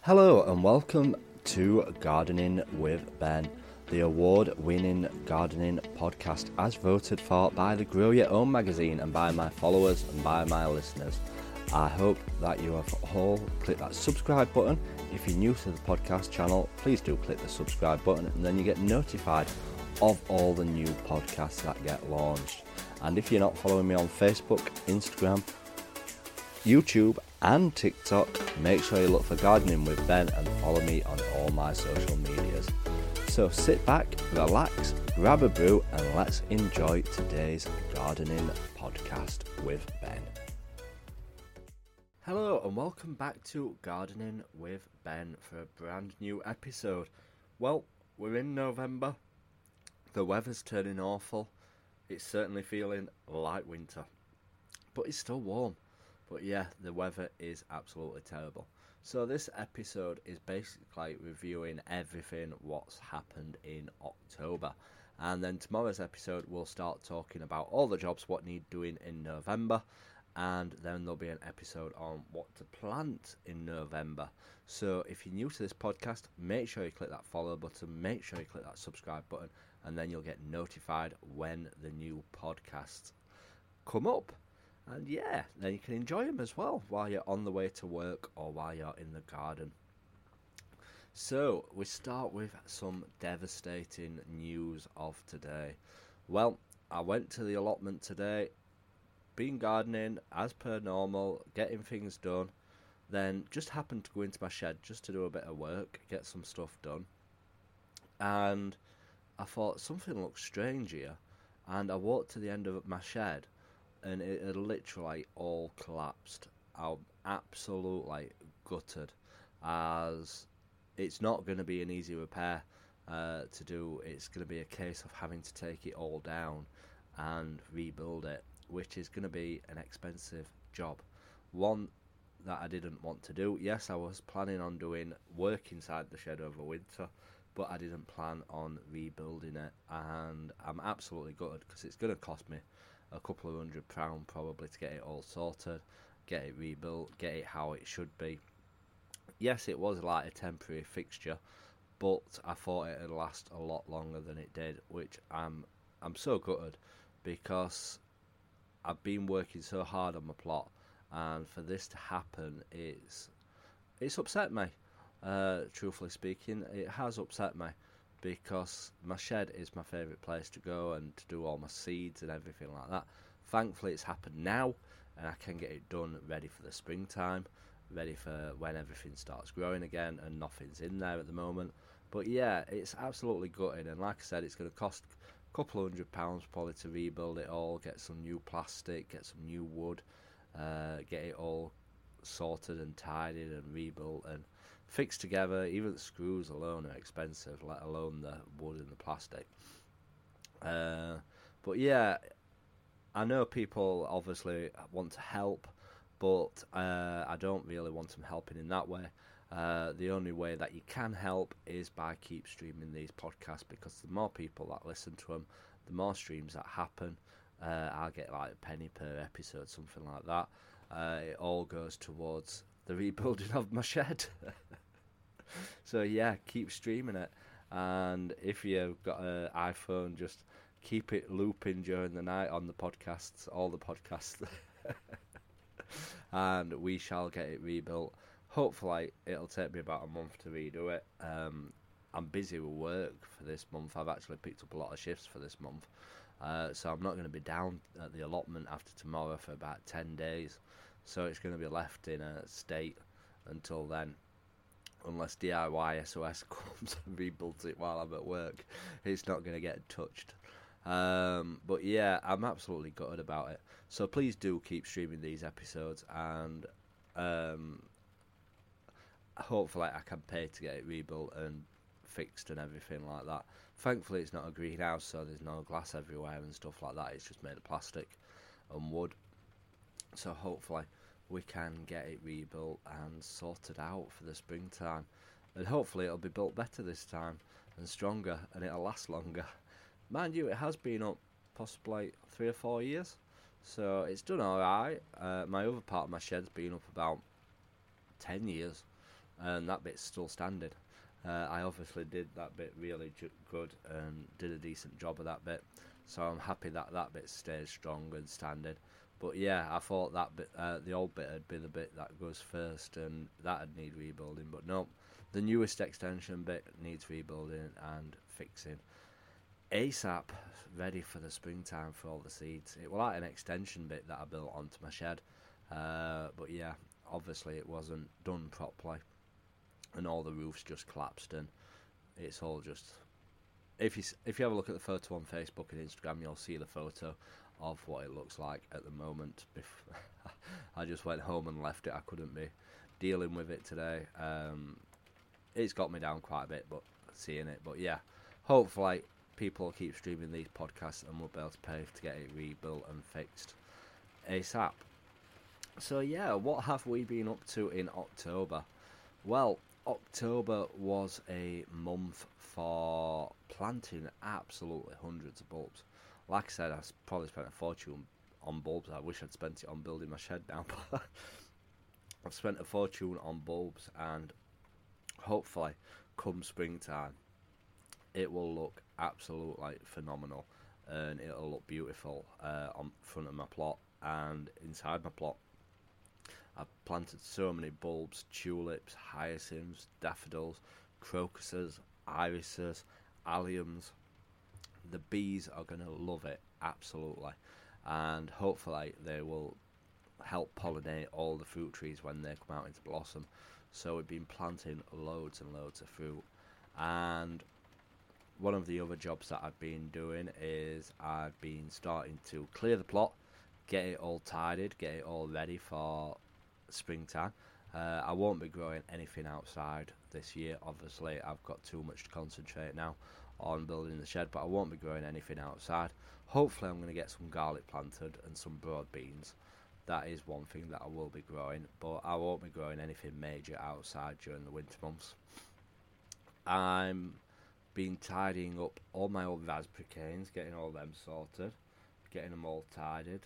Hello and welcome to Gardening with Ben, the award-winning gardening podcast as voted for by the Grow Your Own magazine and by my followers and by my listeners. I hope that you have all clicked that subscribe button. If you're new to the podcast channel, please do click the subscribe button and then you get notified of all the new podcasts that get launched. And if you're not following me on Facebook, Instagram, YouTube and TikTok, make sure you look for Gardening with Ben and follow me on all my social medias. So sit back, relax, grab a brew and let's enjoy today's gardening podcast with Ben. Hello and welcome back to Gardening with Ben for a brand new episode. Well, we're in November, the weather's turning awful, it's certainly feeling like winter, but it's still warm. But yeah, the weather is absolutely terrible. So this episode is basically reviewing everything what's happened in October. And then tomorrow's episode we'll start talking about all the jobs what need doing in November. And then there'll be an episode on what to plant in November. So if you're new to this podcast, make sure you click that follow button, make sure you click that subscribe button, and then you'll get notified when the new podcasts come up. And yeah, then you can enjoy them as well while you're on the way to work or while you're in the garden. So, we start with some devastating news of today. Well, I went to the allotment today, been gardening as per normal, getting things done, then just happened to go into my shed just to do a bit of work, get some stuff done. And I thought something looks strange here, and I walked to the end of my shed, and it had literally all collapsed. I'm absolutely gutted, as it's not going to be an easy repair to do. It's going to be a case of having to take it all down and rebuild it, which is going to be an expensive job. One that I didn't want to do. Yes, I was planning on doing work inside the shed over winter, but I didn't plan on rebuilding it, and I'm absolutely gutted because it's going to cost me a couple of £100 probably to get it all sorted, get it rebuilt, get it how it should be. Yes, it was like a temporary fixture, but I thought it would last a lot longer than it did, which I'm so gutted, because I've been working so hard on my plot, and for this to happen, it's upset me. Truthfully speaking, it has upset me, because my shed is my favourite place to go and to do all my seeds and everything like that. Thankfully it's happened now, and I can get it done ready for the springtime, ready for when everything starts growing again, and nothing's in there at the moment. But yeah, it's absolutely gutting, and like I said, it's going to cost a couple of £100 probably to rebuild it all, get some new plastic, get some new wood, get it all sorted and tidied and rebuilt and fixed together. Even the screws alone are expensive, let alone the wood and the plastic. But yeah, I know people obviously want to help, but I don't really want them helping in that way. The only way that you can help is by keep streaming these podcasts, because the more people that listen to them, the more streams that happen. I'll get like a penny per episode, something like that. It all goes towards the rebuilding of my shed. So yeah, keep streaming it, and if you've got an iPhone, just keep it looping during the night on the podcasts, all the podcasts, and we shall get it rebuilt. Hopefully it'll take me about a month to redo it. I'm busy with work for this month. I've actually picked up a lot of shifts for this month, so I'm not going to be down at the allotment after tomorrow for about 10 days, so it's going to be left in a state until then, unless DIY SOS comes and rebuilds it while I'm at work. It's not going to get touched. But yeah, I'm absolutely gutted about it. So please do keep streaming these episodes, and hopefully I can pay to get it rebuilt and fixed and everything like that. Thankfully it's not a greenhouse, so there's no glass everywhere and stuff like that. It's just made of plastic and wood. So hopefully we can get it rebuilt and sorted out for the springtime, and hopefully it'll be built better this time and stronger, and it'll last longer. Mind you, it has been up possibly 3 or 4 years, so it's done alright. My other part of my shed's been up about 10 years, and that bit's still standing. I obviously did that bit really good and did a decent job of that bit, so I'm happy that that bit stays strong and standing. But yeah, I thought that bit, the old bit, would be the bit that goes first, and that'd need rebuilding. But no, the newest extension bit needs rebuilding and fixing ASAP, ready for the springtime for all the seeds. It was like an extension bit that I built onto my shed, but yeah, obviously it wasn't done properly, and all the roofs just collapsed, and it's all just. If you have a look at the photo on Facebook and Instagram, you'll see the photo of what it looks like at the moment. I just went home and left it. I couldn't be dealing with it today. It's got me down quite a bit, but seeing it. But yeah, hopefully people will keep streaming these podcasts and we'll be able to pay to get it rebuilt and fixed ASAP. So yeah, what have we been up to in October? Well, October was a month for planting absolutely hundreds of bulbs. Like I said, I probably spent a fortune on bulbs. I wish I'd spent it on building my shed now, but I've spent a fortune on bulbs, and hopefully come springtime it will look absolutely phenomenal, and it'll look beautiful on front of my plot and inside my plot. I've planted so many bulbs: tulips, hyacinths, daffodils, crocuses, irises, alliums. The bees are going to love it, absolutely. And hopefully they will help pollinate all the fruit trees when they come out into blossom. So we've been planting loads and loads of fruit. And one of the other jobs that I've been doing is I've been starting to clear the plot, get it all tidied, get it all ready for springtime. I won't be growing anything outside this year. Obviously, I've got too much to concentrate now on building the shed, but I won't be growing anything outside. Hopefully I'm going to get some garlic planted and some broad beans. That is one thing that I will be growing, but I won't be growing anything major outside during the winter months. I'm been tidying up all my old raspberry canes, getting all them sorted, getting them all tidied,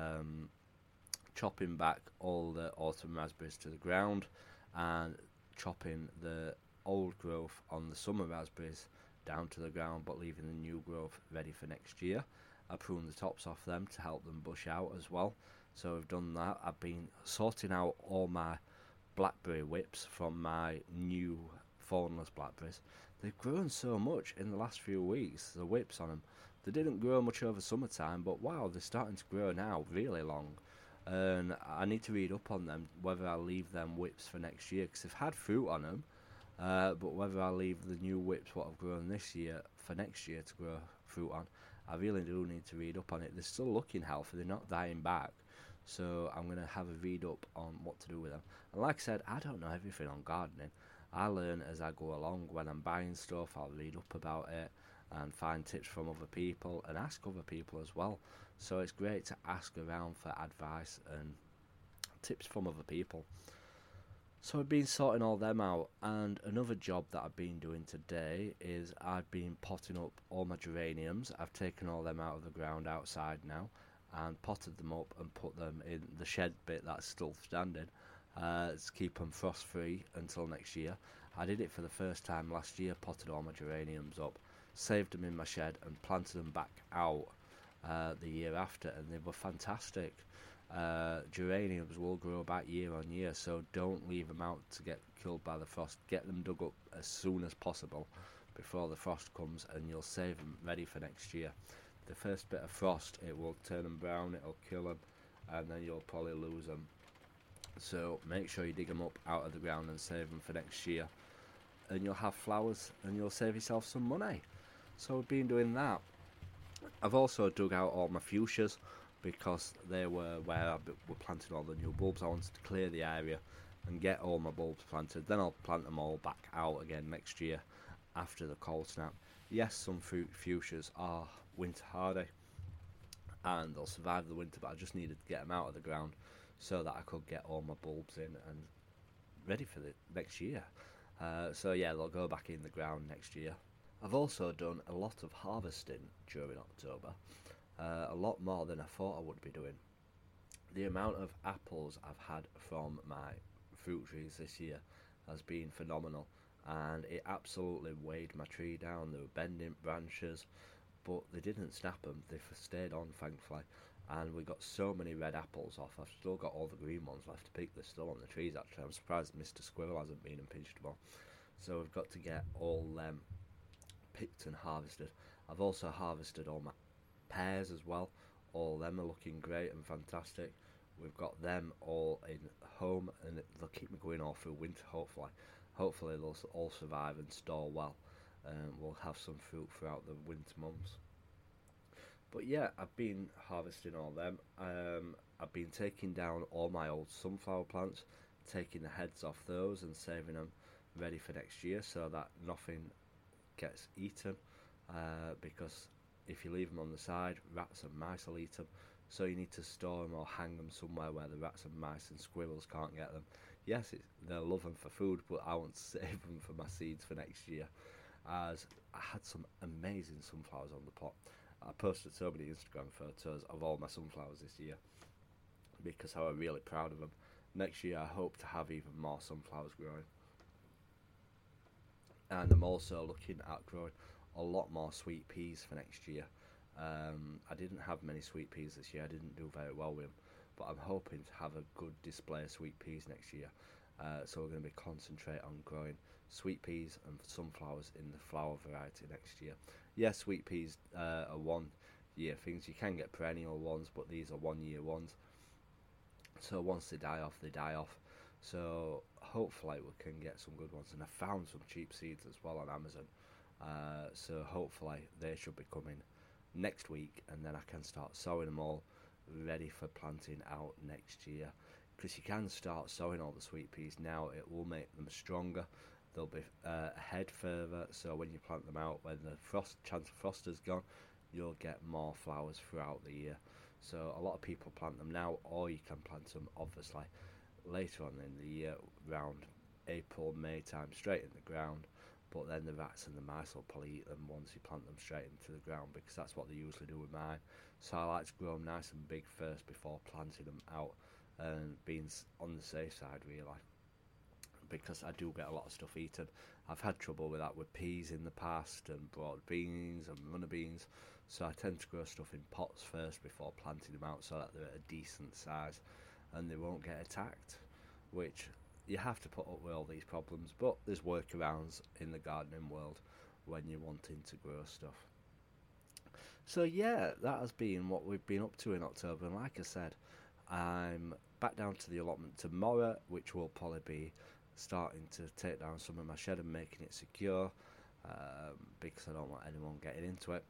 chopping back all the autumn raspberries to the ground, and chopping the old growth on the summer raspberries down to the ground, but leaving the new growth ready for next year. I pruned the tops off them to help them bush out as well, so I've done that. I've been sorting out all my blackberry whips from my new thornless blackberries. They've grown so much in the last few weeks, the whips on them. They didn't grow much over summertime, but wow, they're starting to grow now really long. And I need to read up on them, whether I'll leave them whips for next year, because they've had fruit on them, but whether I'll leave the new whips what I've grown this year for next year to grow fruit on, I really do need to read up on it. They're still looking healthy, they're not dying back, so I'm going to have a read up on what to do with them. And like I said, I don't know everything on gardening. I learn as I go along. When I'm buying stuff, I'll read up about it and find tips from other people and ask other people as well. So it's great to ask around for advice and tips from other people. So I've been sorting all them out, and another job that I've been doing today is I've been potting up all my geraniums. I've taken all them out of the ground outside now and potted them up and put them in the shed bit that's still standing to keep them frost free until next year. I did it for the first time last year, potted all my geraniums up, saved them in my shed and planted them back out the year after, and they were fantastic. Geraniums will grow back year on year, so don't leave them out to get killed by the frost. Get them dug up as soon as possible before the frost comes, and you'll save them ready for next year. The first bit of frost, it will turn them brown, it'll kill them, and then you'll probably lose them. So make sure you dig them up out of the ground and save them for next year, and you'll have flowers and you'll save yourself some money. So we've been doing that. I've also dug out all my fuchsias because they were where I were planting all the new bulbs. I wanted to clear the area and get all my bulbs planted. Then I'll plant them all back out again next year after the cold snap. Yes, some fuchsias are winter hardy and they'll survive the winter, but I just needed to get them out of the ground so that I could get all my bulbs in and ready for the next year. So yeah, they'll go back in the ground next year. I've also done a lot of harvesting during October, a lot more than I thought I would be doing. The amount of apples I've had from my fruit trees this year has been phenomenal, and it absolutely weighed my tree down. They were bending branches, but they didn't snap them. They stayed on, thankfully, and we got so many red apples off. I've still got all the green ones left to pick. They're still on the trees, actually. I'm surprised Mr. Squirrel hasn't been and pinched them all. So we've got to get all them picked and harvested. I've also harvested all my pears as well. All them are looking great and fantastic. We've got them all in home, and they'll keep me going all through winter, hopefully. Hopefully they'll all survive and store well. We'll have some fruit throughout the winter months. But yeah, I've been harvesting all them. I've been taking down all my old sunflower plants, taking the heads off those and saving them ready for next year so that nothing gets eaten, because if you leave them on the side, rats and mice will eat them. So you need to store them or hang them somewhere where the rats and mice and squirrels can't get them. Yes, they'll love them for food, but I want to save them for my seeds for next year, as I had some amazing sunflowers on the plot. I posted so many Instagram photos of all my sunflowers this year because I was really proud of them. Next year I hope to have even more sunflowers growing. And I'm also looking at growing a lot more sweet peas for next year. I didn't have many sweet peas this year. I didn't do very well with them, but I'm hoping to have a good display of sweet peas next year. So we're going to be concentrate on growing sweet peas and sunflowers in the flower variety next year. Yes, sweet peas are 1 year things. You can get perennial ones, but these are 1 year ones. So once they die off, they die off. So hopefully we can get some good ones. And I found some cheap seeds as well on Amazon. So hopefully they should be coming next week, and then I can start sowing them all ready for planting out next year. Because you can start sowing all the sweet peas now. It will make them stronger. They'll be ahead further, so when you plant them out, when the chance of frost is gone, you'll get more flowers throughout the year. So a lot of people plant them now, or you can plant them obviously later on in the year, around April, May time, straight in the ground. But then the rats and the mice will probably eat them once you plant them straight into the ground, because that's what they usually do with mine. So I like to grow them nice and big first before planting them out, and being on the safe side really, because I do get a lot of stuff eaten. I've had trouble with that with peas in the past, and broad beans and runner beans, so I tend to grow stuff in pots first before planting them out so that they're at a decent size and they won't get attacked, which you have to put up with all these problems, but there's workarounds in the gardening world when you're wanting to grow stuff. So yeah, that has been what we've been up to in October, and like I said, I'm back down to the allotment tomorrow, which will probably be starting to take down some of my shed and making it secure, because I don't want anyone getting into it.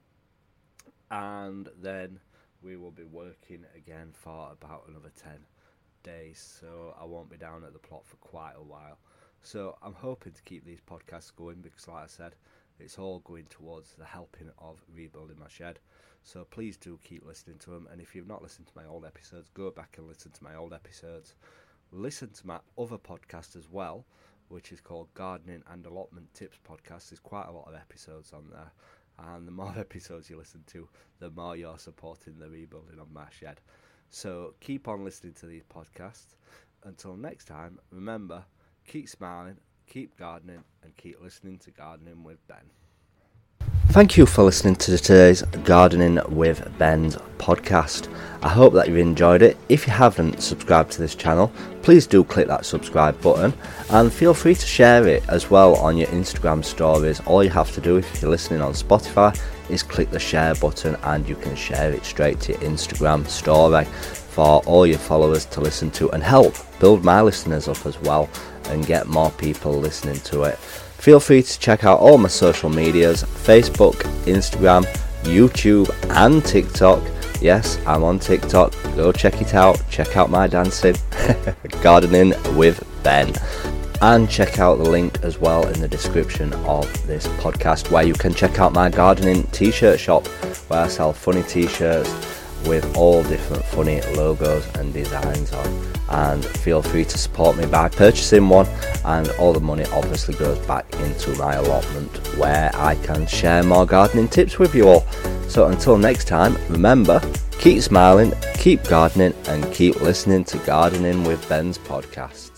And then we will be working again for about another 10 days, so I won't be down at the plot for quite a while. So I'm hoping to keep these podcasts going, because like I said, it's all going towards the helping of rebuilding my shed. So please do keep listening to them, and if you've not listened to my old episodes, go back and listen to my old episodes. Listen to my other podcast as well, which is called Gardening and Allotment Tips Podcast. There's quite a lot of episodes on there, and the more episodes you listen to, the more you're supporting the rebuilding of my shed. So keep on listening to these podcasts. Until next time, remember, keep smiling, keep gardening, and keep listening to Gardening with Ben. Thank you for listening to today's Gardening with Ben's podcast. I hope that you enjoyed it. If you haven't subscribed to this channel, please do click that subscribe button, and feel free to share it as well on your Instagram stories. All you have to do if you're listening on Spotify is click the share button, and you can share it straight to your Instagram story for all your followers to listen to, and help build my listeners up as well and get more people listening to it. Feel free to check out all my social medias: Facebook, Instagram, YouTube and TikTok. Yes, I'm on TikTok. Go check it out. Check out my dancing. Gardening with Ben. And check out the link as well in the description of this podcast, where you can check out my gardening t-shirt shop, where I sell funny t-shirts with all different funny logos and designs on. And feel free to support me by purchasing one, and all the money obviously goes back into my allotment, where I can share more gardening tips with you all. So until next time, remember, keep smiling, keep gardening, and keep listening to Gardening with Ben's podcast.